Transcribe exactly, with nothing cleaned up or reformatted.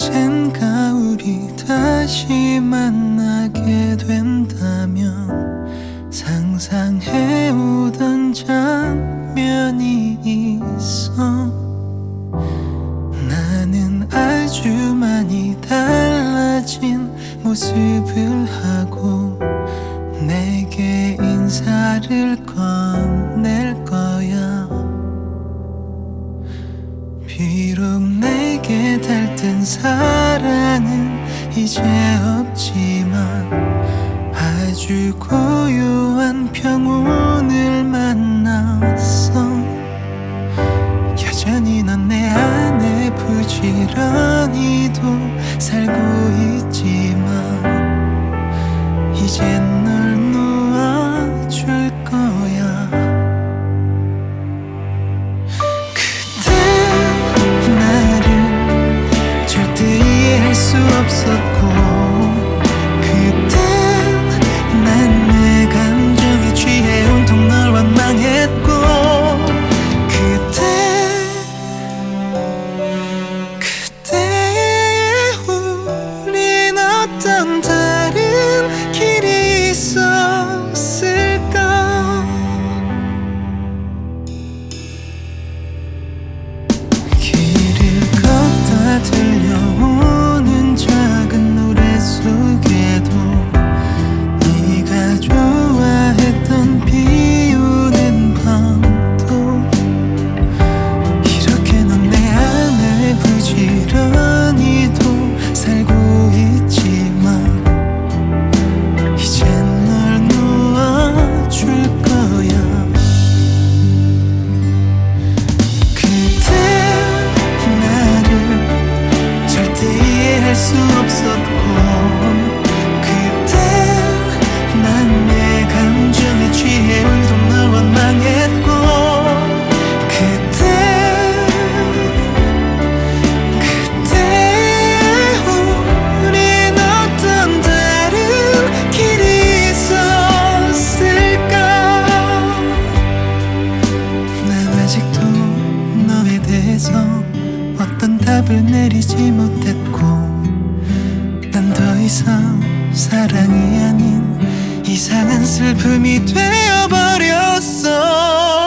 언젠가 우리 다시 만나게 된다면 상상해오던 장면이 있어. 나는 아주 많이 달라진 모습을 하고 내게 인사를 건넬 거야. 비록 내게 달뜬 사랑은 이제 없지만 아주 고요한 평온을 만났어. 여전히 넌 내 안에 부지런히도 살고 있지만 이젠 널 놓아줄 거야. 그땐 나를 절대 이해할 수 없었고, 그땐 난 내 감정에 취해 온통 널 원망했고, 그때 그때의 우린 어떤 다른 길이 있었을까. 길을 걷다 들려오는 작은 노래 속에도 네가 좋아했던 비오는 밤도 이렇게 넌 내 안에 부지런히도 살고 있지만 이젠 널 놓아줄 거야. 그때 나를 절대 이해할 수 없었고, 그때 난 내 감정에 취해 온통 널 원망했고, 그때 그때 우린 어떤 다른 길이 있었을까. 난 아직도 너에 대해서 어떤 답을 내리지 못했고, 난 더 이상 사랑이 아닌 이상한 슬픔이 되어버렸어.